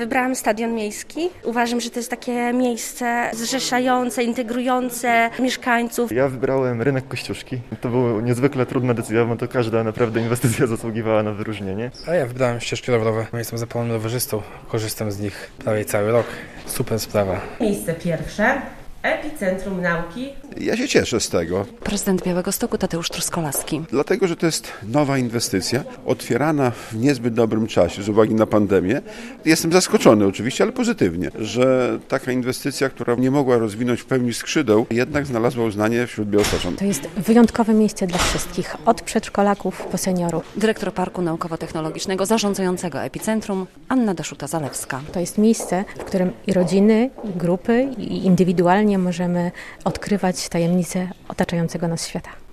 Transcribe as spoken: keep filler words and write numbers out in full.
Wybrałam Stadion Miejski. Uważam, że to jest takie miejsce zrzeszające, integrujące mieszkańców. Ja wybrałem rynek Kościuszki. To była niezwykle trudna decyzja, bo to każda naprawdę inwestycja zasługiwała na wyróżnienie. A ja wybrałem ścieżki rowerowe. Jestem zapalonym rowerzystą, korzystam z nich prawie cały rok. Super sprawa. Miejsce pierwsze. Epicentrum Nauki. Ja się cieszę z tego. Prezydent Białegostoku Tadeusz Truskolaski. Dlatego, że to jest nowa inwestycja, otwierana w niezbyt dobrym czasie z uwagi na pandemię. Jestem zaskoczony oczywiście, ale pozytywnie, że taka inwestycja, która nie mogła rozwinąć w pełni skrzydeł, jednak znalazła uznanie wśród białostoczan. To jest wyjątkowe miejsce dla wszystkich, od przedszkolaków po seniorów. Dyrektor Parku Naukowo-Technologicznego zarządzającego Epicentrum Anna Daszuta-Zalewska. To jest miejsce, w którym i rodziny, i grupy, i indywidualnie możemy odkrywać tajemnice otaczającego nas świata.